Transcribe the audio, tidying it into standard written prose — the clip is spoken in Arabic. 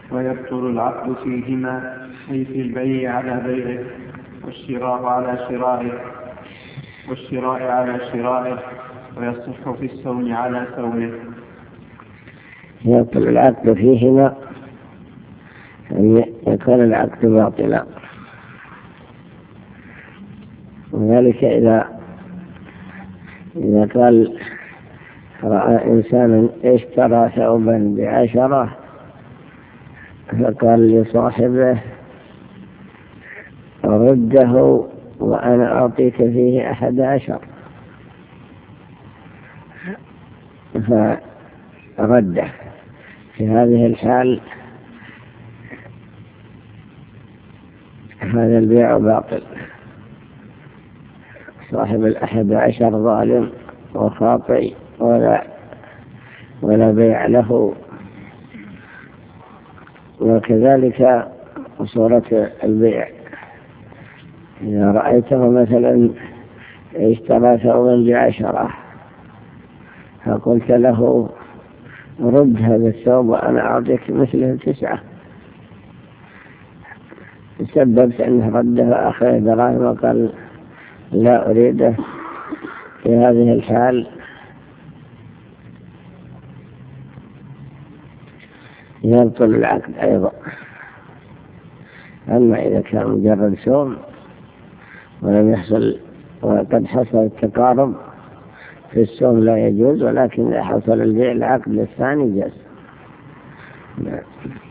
ويبطل العقد فيهما، أي في البيع على بيعه والشراء على شرائه، ويصح في السوم على سومه. يبطل العقد فيهما أن يكون العقد باطلا، وذلك إذا قال رأى إنسان اشترى ثوبا ب10 فقال لصاحبه رده وأنا أعطيك فيه 11، فرده. في هذه الحال هذا البيع باطل. صاحب 11 ظالم وخاطئ ولا بيع له. وكذلك صورة البيع، إذا رأيته مثلا اشترى ثوبا ب10 فقلت له رد هذا الثوب وأنا أعطيك مثله 9، تسببت أنه رده أخذ دراهم وقال لا أريده. في هذه الحال يبطل العقد أيضا. أما إذا كان مجرد سوم ولم يحصل وقد حصل التقارب في السوم لا يجوز، ولكن إذا حصل البيع العقد الثاني جاز.